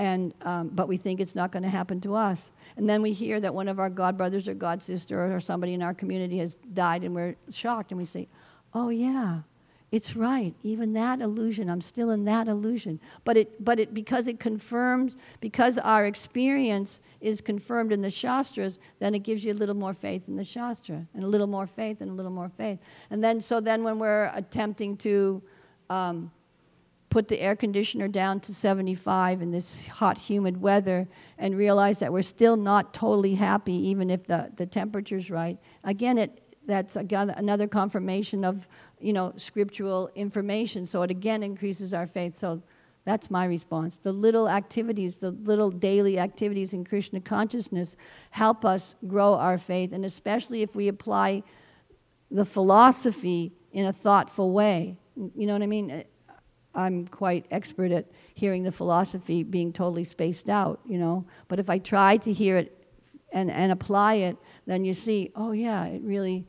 but we think it's not going to happen to us. And then we hear that one of our godbrothers or godsister or somebody in our community has died, and we're shocked, and we say, oh yeah, it's right. Even that illusion, I'm still in that illusion. But it because it confirms, because our experience is confirmed in the Shastras, then it gives you a little more faith in the Shastra, and a little more faith, and a little more faith. And then when we're attempting to put the air conditioner down to 75 in this hot, humid weather and realize that we're still not totally happy, even if the temperature's right. Again, that's another confirmation of, scriptural information. So it again increases our faith. So that's my response. The little activities, the little daily activities in Krishna consciousness help us grow our faith, and especially if we apply the philosophy in a thoughtful way. You know what I mean? I'm quite expert at hearing the philosophy being totally spaced out, But if I try to hear it and apply it, then you see, oh yeah, it really,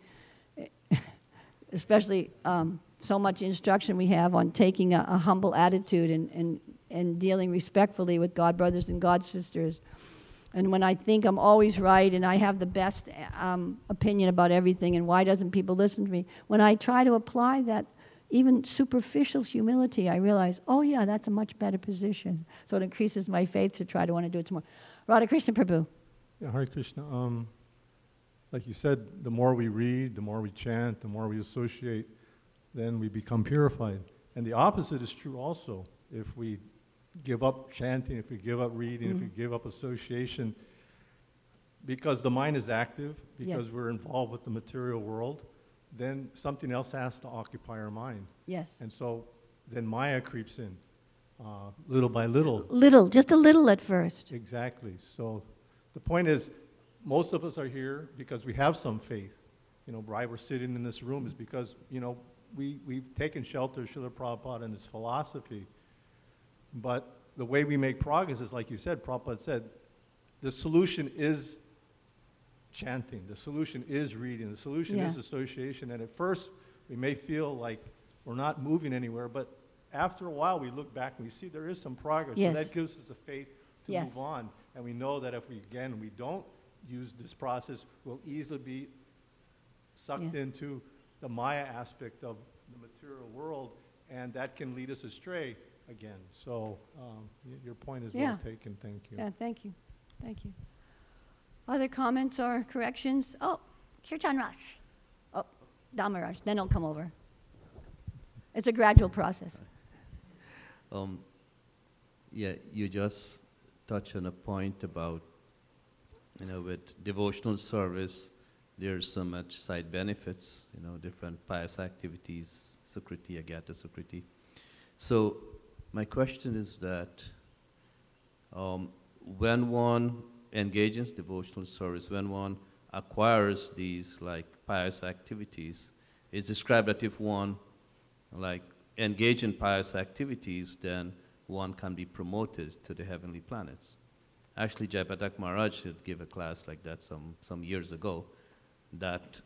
especially so much instruction we have on taking a humble attitude and dealing respectfully with God brothers and God sisters. And when I think I'm always right and I have the best opinion about everything and why doesn't people listen to me, when I try to apply that even superficial humility, I realize, oh yeah, that's a much better position. So it increases my faith to try to want to do it more. Radha Krishna Prabhu. Yeah, Hare Krishna. Like you said, the more we read, the more we chant, the more we associate, then we become purified. And the opposite is true also. If we give up chanting, if we give up reading, if we give up association, because the mind is active, because we're involved with the material world, then something else has to occupy our mind. Yes. And so then Maya creeps in, little by little. Little, just a little at first. Exactly. So the point is, most of us are here because we have some faith. Why we're sitting in this room is because, we've taken shelter of Srila Prabhupada and his philosophy. But the way we make progress is, like you said, Prabhupada said, the solution is chanting. The solution is reading. The solution is association. And at first, we may feel like we're not moving anywhere, but after a while, we look back and we see there is some progress. Yes. So that gives us the faith to move on. And we know that if we don't use this process, we'll easily be sucked into the Maya aspect of the material world, and that can lead us astray again. So your point is well taken. Thank you. Yeah, thank you. Thank you. Other comments or corrections? Oh, Kirtan Ras. Oh, Damaraj. Then I'll come over. It's a gradual process. You just touched on a point about, with devotional service, there's so much side benefits, different pious activities, Sukriti, Agyata Sukriti. So my question is that when one engages devotional service, when one acquires these pious activities, it's described that if one engage in pious activities, then one can be promoted to the heavenly planets. Actually, Jayapatak Maharaj should give a class like that some years ago, that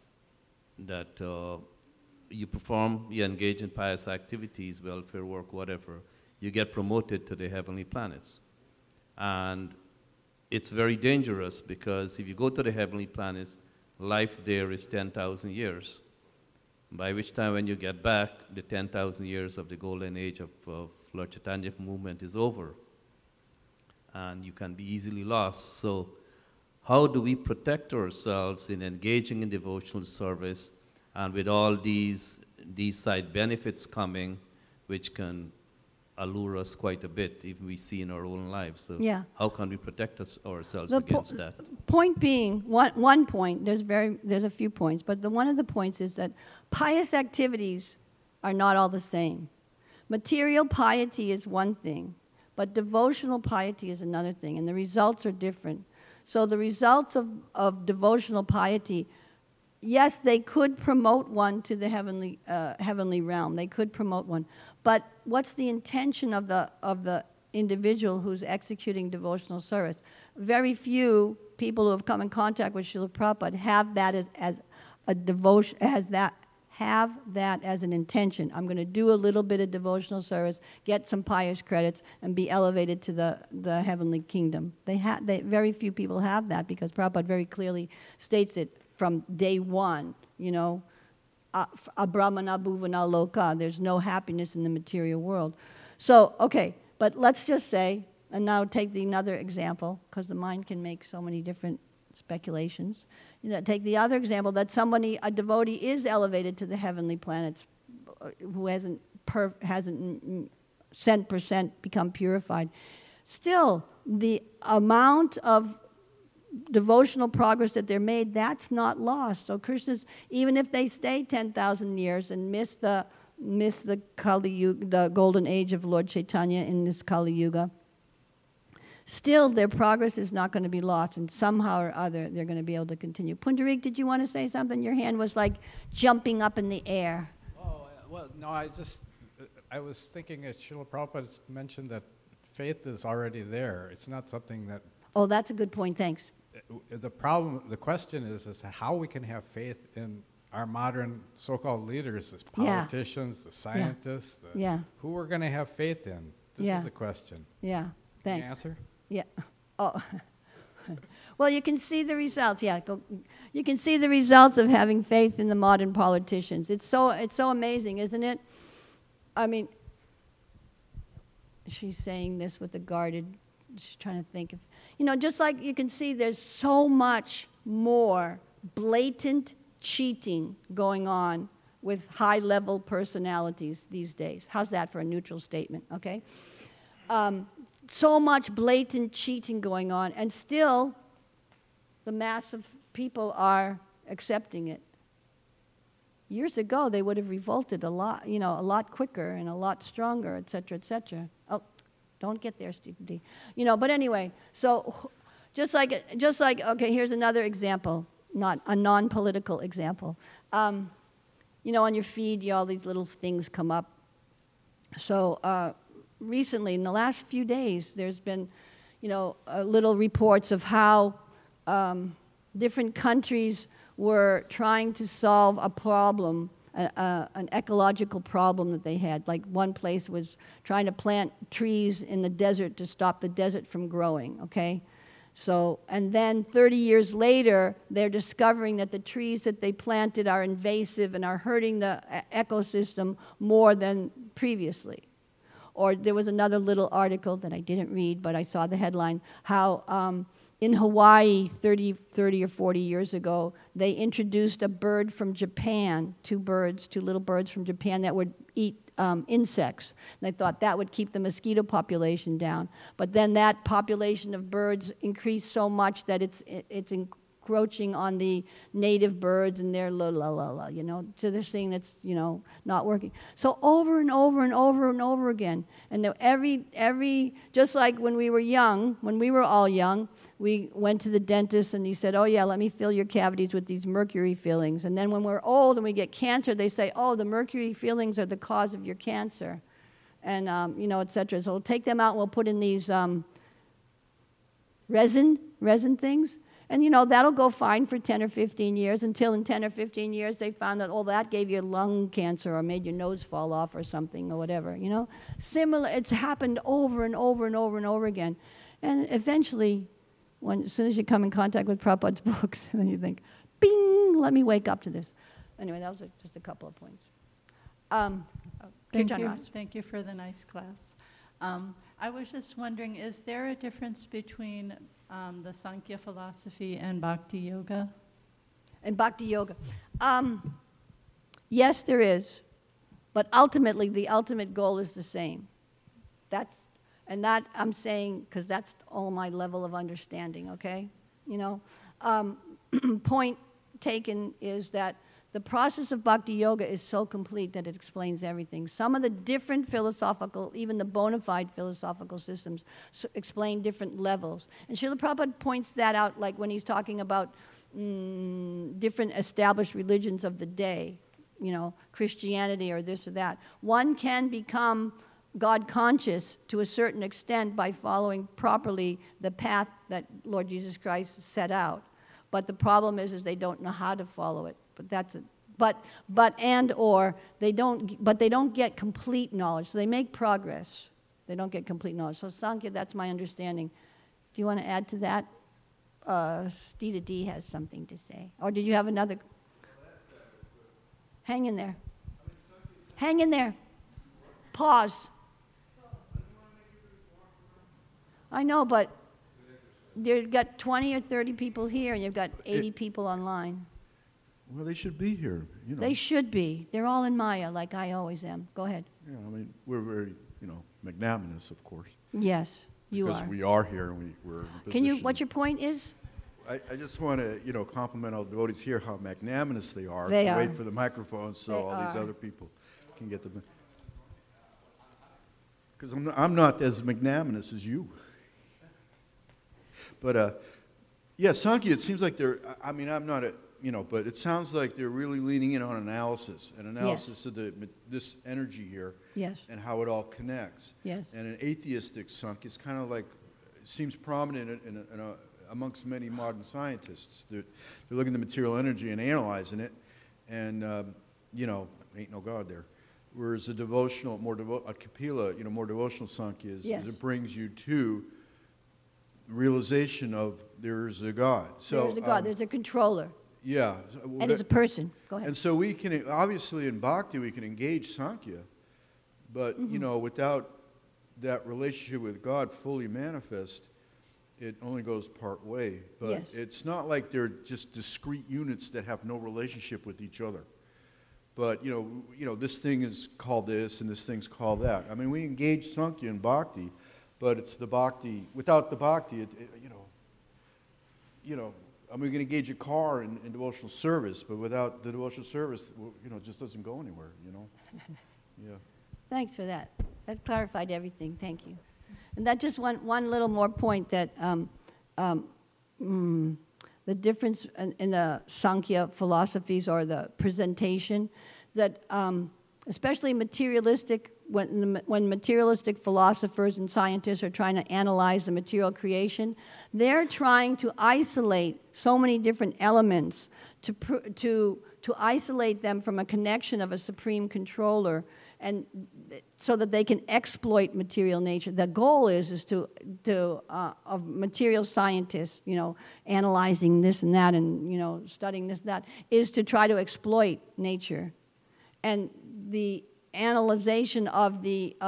you engage in pious activities, welfare work, whatever, you get promoted to the heavenly planets. And it's very dangerous because if you go to the heavenly planets, life there is 10,000 years. By which time when you get back, the 10,000 years of the golden age of Lord Chaitanya movement is over. And you can be easily lost. So how do we protect ourselves in engaging in devotional service and with all these side benefits coming, which can allure us quite a bit, if we see in our own lives? So how can we protect ourselves against that? Point being, one point, there's a few points, but one of the points is that pious activities are not all the same. Material piety is one thing, but devotional piety is another thing, and the results are different. So the results of devotional piety, yes, they could promote one to the heavenly realm. They could promote one. But what's the intention of the individual who's executing devotional service? Very few people who have come in contact with Srila Prabhupada have that as a devotion, have that as an intention. I'm going to do a little bit of devotional service, get some pious credits, and be elevated to the heavenly kingdom. Very few people have that because Prabhupada very clearly states it from day one, Abrahmana bhuvana loka, there's no happiness in the material world. So, okay, but let's just say, and now take another example, because the mind can make so many different speculations. Take the other example that a devotee is elevated to the heavenly planets who hasn't percent become purified. Still, the amount of devotional progress that they're made, that's not lost. So Krishna's, even if they stay 10,000 years and miss the Kali Yuga, the golden age of Lord Chaitanya in this Kali Yuga, still their progress is not going to be lost, and somehow or other they're going to be able to continue. Pundarik, did you want to say something? Your hand was like jumping up in the air. Oh, well, no, I was thinking that Srila Prabhupada mentioned that faith is already there. It's not something that... Oh, that's a good point, thanks. The question is how we can have faith in our modern so-called leaders, as politicians, the scientists, who we're going to have faith in. This is the question. Yeah, thanks. Can you answer? Yeah. Oh. Well, you can see the results. Yeah, you can see the results of having faith in the modern politicians. It's so amazing, isn't it? I mean, she's saying this with a guarded. She's trying to think of, just like you can see, there's so much more blatant cheating going on with high-level personalities these days. How's that for a neutral statement? Okay. So much blatant cheating going on, and still the mass of people are accepting it. Years ago, they would have revolted a lot quicker and a lot stronger, et cetera, et cetera. Oh, don't get there, Stephen D. But anyway, so just like, okay, here's another example, not a non-political example. On your feed, all these little things come up. So, recently, in the last few days, there's been, little reports of how different countries were trying to solve a problem, an ecological problem that they had. Like one place was trying to plant trees in the desert to stop the desert from growing, okay? So, and then 30 years later, they're discovering that the trees that they planted are invasive and are hurting the ecosystem more than previously. Or there was another little article that I didn't read, but I saw the headline, how in Hawaii 30 or 40 years ago, they introduced a bird from Japan, two little birds from Japan that would eat insects. And they thought that would keep the mosquito population down. But then that population of birds increased so much that it's encroaching on the native birds, and they're so they're saying that's, not working. So over and over and over and over again. And every, just like when we were all young, we went to the dentist and he said, oh yeah, let me fill your cavities with these mercury fillings. And then when we're old and we get cancer, they say, oh, the mercury fillings are the cause of your cancer. And, et cetera. So we'll take them out and we'll put in these resin things. And, that'll go fine for 10 or 15 years until in 10 or 15 years they found that, that gave you lung cancer or made your nose fall off or something or whatever, Similar, it's happened over and over and over and over again. And eventually, as soon as you come in contact with Prabhupada's books, then you think, bing, let me wake up to this. Anyway, that was just a couple of points. Thank you for the nice class. I was just wondering, is there a difference between the Sankhya philosophy and Bhakti Yoga? And Bhakti Yoga. Yes, there is. But ultimately, the ultimate goal is the same. And that I'm saying because that's all my level of understanding, okay? Point taken is that the process of Bhakti Yoga is so complete that it explains everything. Some of the different philosophical, even the bona fide philosophical systems, explain different levels. And Srila Prabhupada points that out, like when he's talking about different established religions of the day, Christianity or this or that. One can become God conscious to a certain extent by following properly the path that Lord Jesus Christ set out. But the problem is they don't know how to follow it. But that's it. They don't get complete knowledge. So they make progress. They don't get complete knowledge. So Sankhya, that's my understanding. Do you want to add to that? Stita D has something to say. Or did you have another? Hang in there. Hang in there. Pause. I know, but you've got 20 or 30 people here, and you've got 80 people online. Well, they should be here, They should be. They're all in Maya, like I always am. Go ahead. Yeah, we're very, magnanimous, of course. Yes, you because are. we are here and we're in a position. Can you, what your point is? I just want to, compliment all the devotees here, how magnanimous they are. They to are. wait for the microphone so They all these are. other people can get the... Because I'm not as magnanimous as you. But, yeah, Sankhya, it seems like they're, I mean, I'm not a, but it sounds like they're really leaning in on analysis, of this energy here, Yes. and how it all connects. Yes. And an atheistic Sankhya is kind of like, seems prominent amongst many modern scientists. They're looking at the material energy and analyzing it, and, ain't no God there. Whereas a devotional, a Kapila, more devotional Sankhya is Yes. it brings you to realization of there's a God. So, There's a God, there's a controller, yeah. and it's a person. Go ahead. And so we can, obviously in Bhakti, we can engage Sankhya, but, without that relationship with God fully manifest, it only goes part way. But Yes. it's not like they're just discrete units that have no relationship with each other. But, this thing is called this and this thing's called that. I mean, we engage Sankhya in Bhakti, but it's the Bhakti. Without the Bhakti, I mean, we can engage a car in devotional service, but without the devotional service, it just doesn't go anywhere, Yeah. Thanks for that. That clarified everything. Thank you. And that just one little more point that the difference in the Sankhya philosophies or the presentation, that especially materialistic, when materialistic philosophers and scientists are trying to analyze the material creation, they're trying to isolate so many different elements to isolate them from a connection of a supreme controller, and so that they can exploit material nature. The goal is of material scientists, analyzing this and that, and studying this and that, is to try to exploit nature, and the analyzation of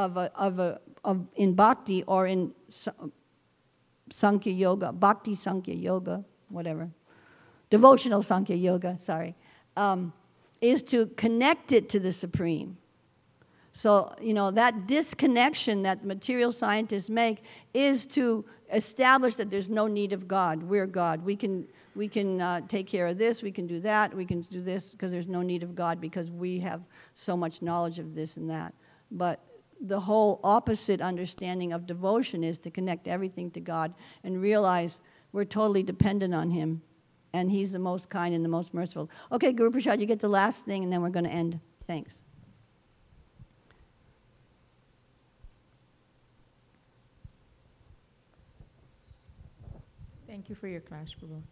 in Bhakti or in Sankhya Yoga, Bhakti Sankhya Yoga, whatever, devotional Sankhya Yoga, is to connect it to the Supreme. So, that disconnection that material scientists make is to establish that there's no need of God. We're God. We can take care of this, we can do that, we can do this, because there's no need of God, because we have so much knowledge of this and that. But the whole opposite understanding of devotion is to connect everything to God and realize we're totally dependent on Him, and He's the most kind and the most merciful. Okay, Guru Prasad, you get the last thing, and then we're going to end. Thanks. Thank you for your class, Prabhu.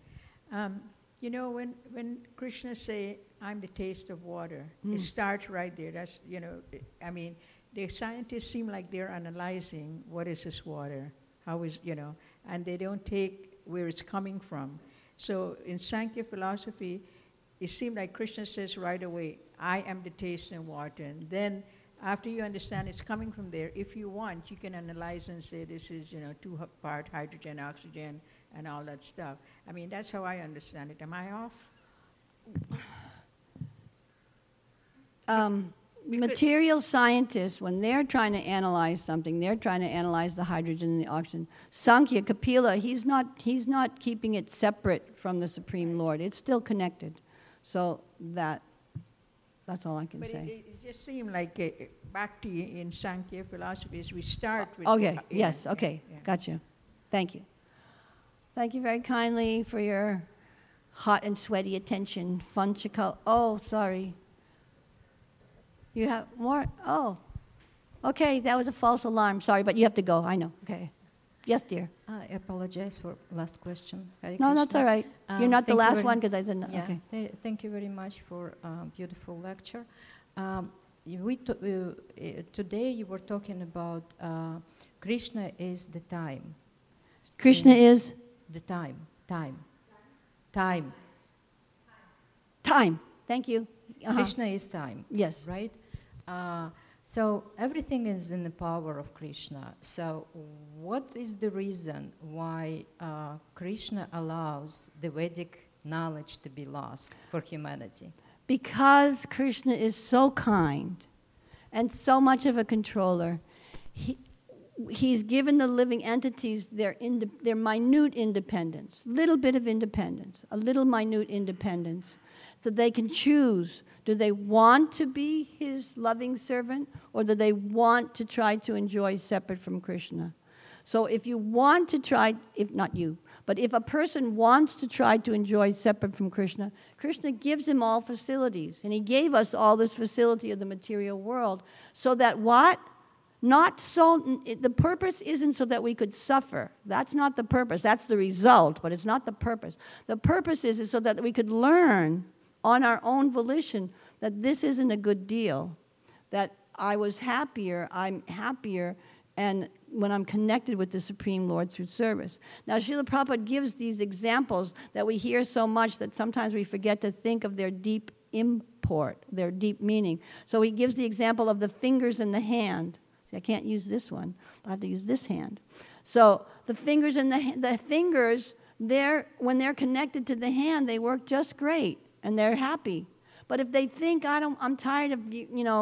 When Krishna say, I'm the taste of water, it starts right there. That's, the scientists seem like they're analyzing what is this water, how is, and they don't take where it's coming from. So in Sankhya philosophy, it seemed like Krishna says right away, I am the taste of water. And then after you understand it's coming from there, if you want, you can analyze and say this is, two-part hydrogen, oxygen, and all that stuff. I mean, that's how I understand it. Am I off? Material scientists, when they're trying to analyze something, they're trying to analyze the hydrogen and the oxygen. Sankhya, Kapila, he's not keeping it separate from the Supreme Lord. It's still connected. So that's all I can say. It just seemed like back to in Sankhya philosophies, we start with... Okay, yes, okay, gotcha. Thank you. Thank you very kindly for your hot and sweaty attention. Fun Chikal. Oh, sorry. You have more? Oh. Okay, that was a false alarm. Sorry, but you have to go. I know. Okay. Yes, dear. I apologize for last question. Hare No, Krishna. that's all right. You're not the last one because I said no. Yeah, Okay. thank you very much for a beautiful lecture. Today you were talking about Krishna is the time. Krishna is? The time. Time. Thank you. Krishna is time. Yes. Right? So everything is in the power of Krishna. So what is the reason why Krishna allows the Vedic knowledge to be lost for humanity? Because Krishna is so kind and so much of a controller. he's given the living entities their minute independence, little bit of independence, a little minute independence, so they can choose. Do they want to be his loving servant, or do they want to try to enjoy separate from Krishna? So if you want to try, if not you, but if a person wants to try to enjoy separate from Krishna, Krishna gives him all facilities. And he gave us all this facility of the material world so that what? The purpose isn't so that we could suffer. That's not the purpose. That's the result, but it's not the purpose. The purpose is so that we could learn on our own volition that this isn't a good deal, that I'm happier, and when I'm connected with the Supreme Lord through service. Now, Srila Prabhupada gives these examples that we hear so much that sometimes we forget to think of their deep import, their deep meaning. So he gives the example of the fingers in the hand. See, I can't use this one. I have to use this hand. So the fingers in the fingers, when they're connected to the hand, they work just great, and they're happy. But if they think, I'm tired of,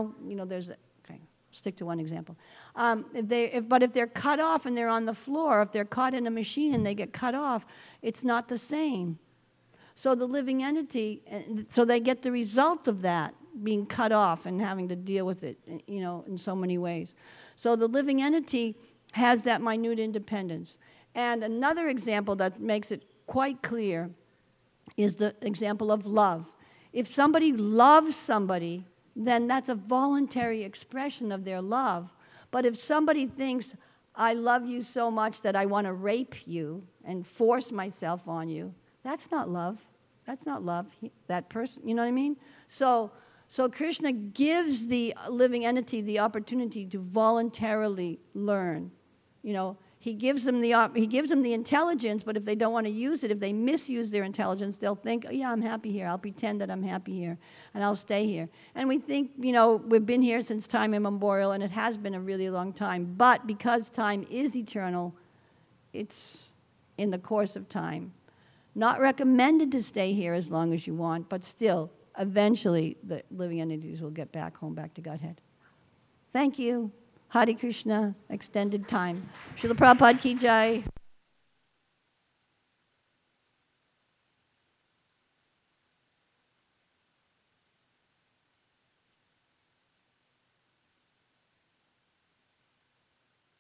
stick to one example. But if they're cut off and they're on the floor, if they're caught in a machine and they get cut off, it's not the same. So the living entity, so they get the result of that, being cut off and having to deal with it, in so many ways. So the living entity has that minute independence. And another example that makes it quite clear is the example of love. If somebody loves somebody, then that's a voluntary expression of their love. But if somebody thinks, I love you so much that I want to rape you and force myself on you, that's not love. That's not love. That person, you know what I mean? So Krishna gives the living entity the opportunity to voluntarily learn. He gives them the intelligence, but if they don't want to use it, if they misuse their intelligence, they'll think, oh, yeah, I'm happy here. I'll pretend that I'm happy here, and I'll stay here. And we think, we've been here since time immemorial, and it has been a really long time. But because time is eternal, it's in the course of time. Not recommended to stay here as long as you want, but still, eventually, the living entities will get back to Godhead. Thank you. Hare Krishna, extended time. Srila Prabhupada ki jai.